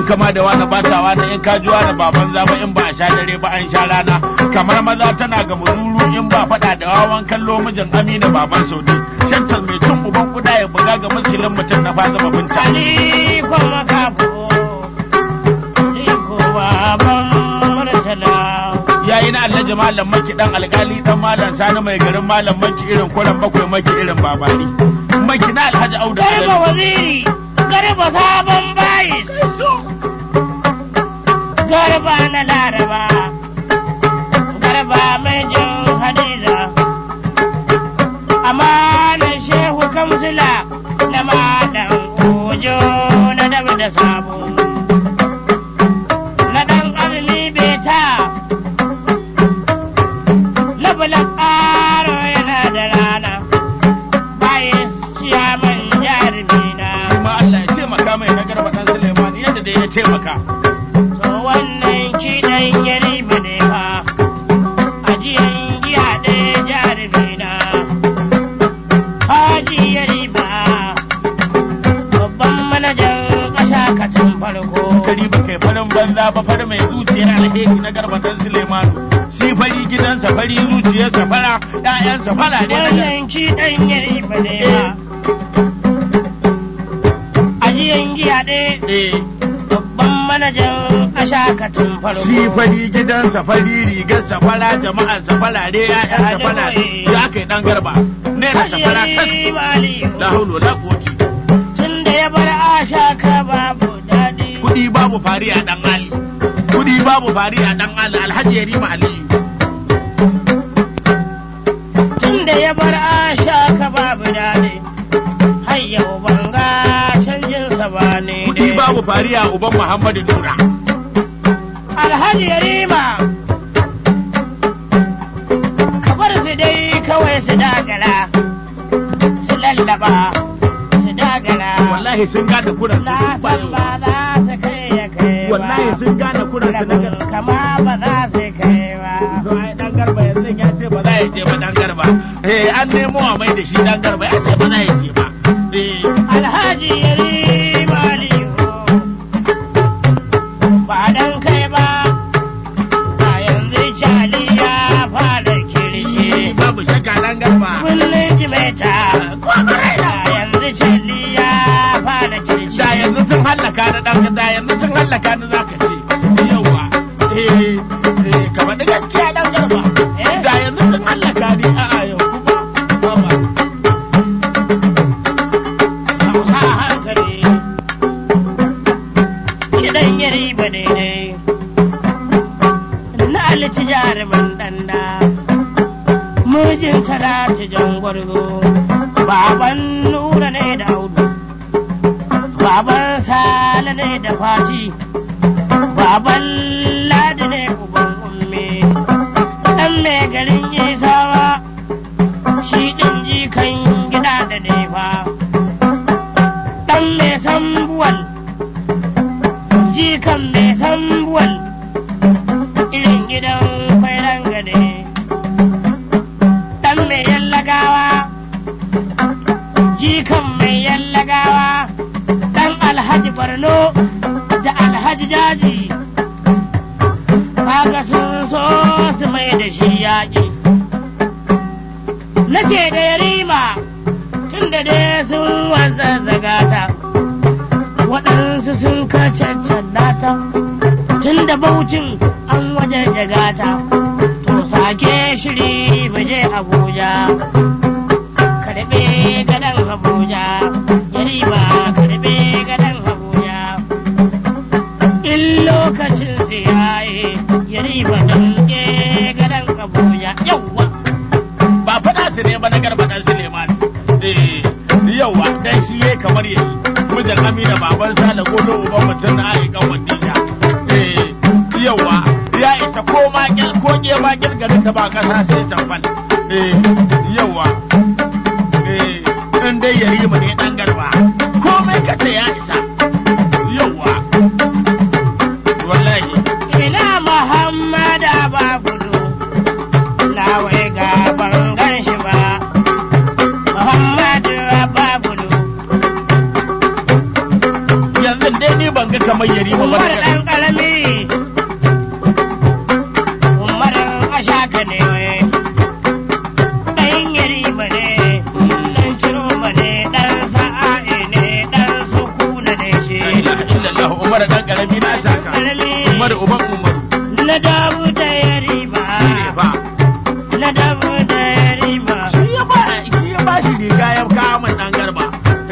kama da wani batawa na in ka ji wani baban zaba in ba a sha dare ba an sha rana kamar maza tana ga mururu in ba faɗa da wawan kallo mijin Amina baban Saudi shantar mai cin uban kuda ya buga ga muskilin mutum na fata babinta ni kuma kafo ni kuma ban murtala yayi na Alhaji Malam Maki dan alkali dan Malam Sani mai garin Malam Maki irin kuran bakwai Maki irin babani Maki na Alhaji Audu Garba waziri Garba sabon bayi Garba na Laraba Garba mai jin Hadiza amanan Shehu Kamsila na Malam Ojo na Dabu da Sabo na dan Azumi Beta na Bulan Aro yana da rana bayan ciyaman jarumina kuma Allah ya taimaka mai na Garba dan Suleiman yadda da ya taimaka to wannan kiɗan yari ba ne fa ajiyan giya ɗaya jarumina haji yari ba babban manajan ƙasa katin farko kari ba kai farin banza ba far mai zuciyar alheri na Garba dan Suleiman shi fari gidansa fari zuciyarsa fara ƴaƴansa fara ne wannan kiɗan yari ba ne fa ajiyan giya ɗaya babban manajan ashakatin farko shi fari gidansa fari rigarsa fara jama'arsa fara ne ƴaƴansa fara ya kai dan Garba ne na safara tas la haulu la quwwata tunda ya bar ashaka babu dadi kudi babu fari a dan Ali kudi babu fari a dan Ali Alhaji Yarima Aliyu tunda ya bar ashaka babu dadi har yau banga canjin sa ba ne kudi babu fari a uban Muhammadu Nura Alhaji Yarima kabar su dai kawai su dagala su lallaba su dagala wallahi sun gane kuran na san ba za su kai ya kai ba wallahi sun gane kuran su daga kama ba za su kai ba to ai dan Garba yanzu ya ce ba za ya je ba dan Garba an nemo a mai da shi dan Garba ya ce ba za ya je ba Alhaji Yarima Aliyu ba dan kai ba a yanzu Cali ya fara kirshi babu shakka dan Garba kullum jimeta a yanzu Cali ya fara kirshi da yanzu sun hallaka na dan da yanzu sun hallaka ni zaka ce yawa kamar da gaskiya dan Garba da yanzu sun hallaka ni a'a yau kuma Hausa hankali kiɗan yari ba daidai na alici jarumin ɗanda mijin talati jangwarzo baban nura ne da audu baban sale ne da faci baban ladi ne uban umme ɗan mai garin isawa shi ɗin jikan gida da nefa ɗan mai sambuwal jikan mai sambuwal irin gidan kwairan gade ɗan mai yallagawa jikan mai yallagawa ɗan alhaji barno da alhaji jaji kaga sun so su mai da shi yaƙi na ce da yarima tun da dai sun wazazzagata waɗansu sun kacaccallata tun da baucin an waje jagata to sake shiri baje Abuja karɓe gadon Abuja yarima karɓe gadon Abuja in lokacin siyaye yarima danke gadon Abuja yawwa ba faɗa su ne ba na Garba dan Suleiman yawa dan shi yayi kamar yayi mijin Amina baban Sale godo uban mutum na aikan wadija yawa ya isa ko ma ko ke ma garin da ba kasa sai tamfal yawa in dai Yarima ne dan Garba komai kace ya isa yawa wallahi ina Muhammada ba gudu na wai ga ban gan shi ba Muhammadu ba gudu yanzu dai ni ban ga kamar yari ba Umar ɗan ƙarami. Umar ashaka ne ɗan yarima ne ɗan ciroma ne ɗan sa'a'i ne ɗan sukuna ne shi. la ilaha illallah Umar dan karami na taka Umar uban Umar Na dabu da yarima. ne fa Na dabu da yarima. shi ya ba shi riga ya kawo min dan garba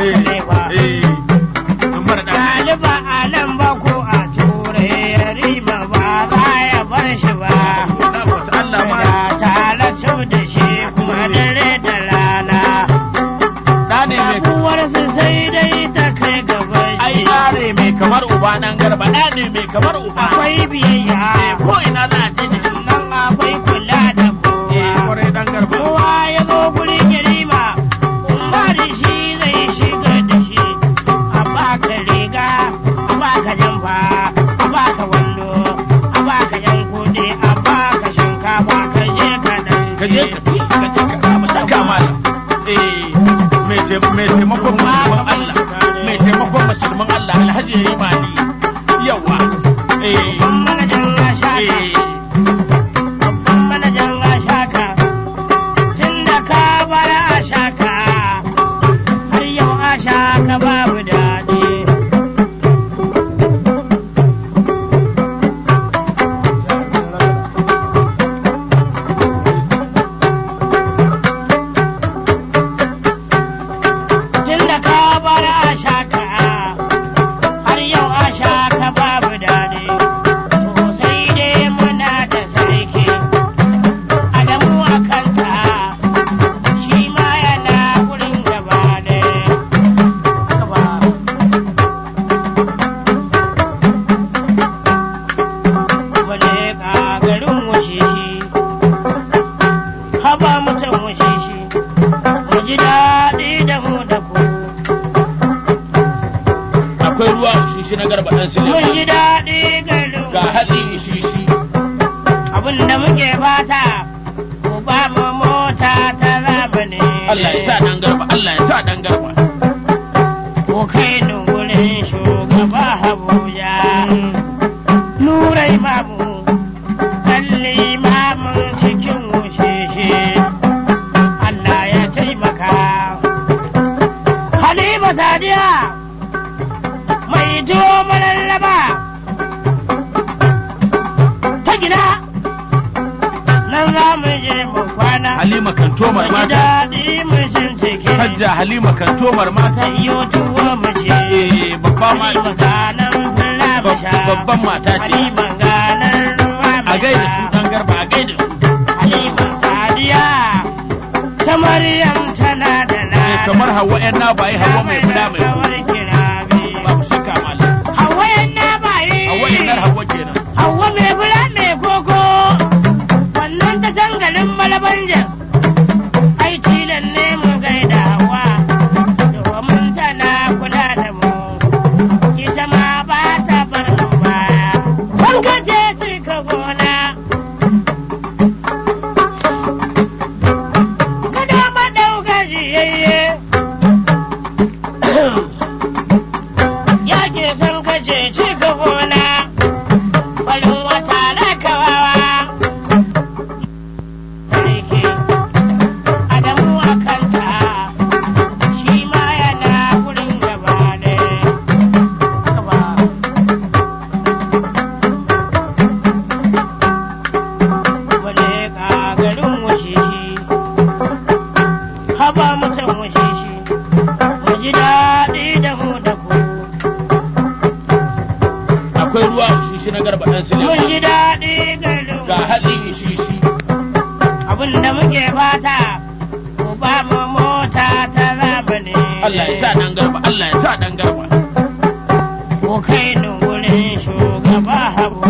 Umar dan Galiba a nan ba ko a ture yarima ba za ya bar shi ba. Allah ma Tare da shi kuma dare da rana. da ne mai Uwarsu sai dai ta kai gaba ai shi. da ne mai kamar uba dan garba da ne mai kamar uba Akwai biyayya. ko ina za a je da shi Nan akwai kula da kowa. kwarai dan garba Kowa ya zo gurin yarima. Ba da shi zai shiga da shi. A baka riga, a baka jamfa, a baka wando, a baka yan kudi, a baka shinkafa, ka je ka dan ka je ka ci ka je ka kama saka mala mai taimakon musulman Allah mai taimakon musulman Allah Alhaji Yarima Ali yawa Babban manajan Ashaka, babban manajan Ashaka, tun da ka bar Ashaka, har yau Ashaka babu daɗi. Tun da ka bar Ashaka, har yau Ashaka babu daɗi. To sai dai muna da sarki, Adamu a kanta, shi ma yana wurin gaba ne. Haka ba. Mu leƙa garin Wushishi, haba mutum Wushishi, mu ji daɗi da mu da ku. akwai ruwa shishi na garba dan Mun Suleiman ji daɗi garin ga hatsi shishi abin da muke fata ku ba mu mota ta zamani. Allah ya sa dan garba Allah ya sa dan garba Ku kai ni wurin shugaba Abuja. Nurai mamu, kalli mamun cikin wushishi. Allah ya taimaka. Halima Sadiya, mai tuwo mararraba. Ta gida, nan za mu je mu kwana. Halima Kantomar Mu ji mata daɗi mu shintake. Hajja Halima Kantomar mata Iyo tuwo mu ce. babba ma Halima ganan fulla mu sha. babban mata ce Halima ganan ruwa mu a gaida su sha. dan garba a gaida su Halima Sadiya ta Maryam tana da lada. kamar Hauwa yan na bai Hauwa mai fada mai Kawar kirabi. ba mu shakka mallam Hauwa yan na bayi. Hauwa yan nar Hauwa kenan Hauwa mai fura mai koko. Wannan ta can garin Malabanjas. Ai tilan ne mu gaida Hauwa. Domin tana kula da mu. Ita ma ba ta bar mu baya. Kun gaje cika gona. Kada maɗauka jiyayye. Ya ke son kace cika gona. Farin wata na kawawa. Sarki Adamu a kanta. Shi ma yana wurin gaba ne. Haka ba. Wale ka garin wushishi. Haba mutum wushishi. Mu ji daɗi da mu da ku. akwai ruwa shishi na garba dan Mun Suleiman ji daɗi garin ga hatsi shishi abin da muke fata ku ba mu mota ta zamani. Allah ya sa dan garba Allah ya sa dan garba Ku kai ni wurin shugaba Habu.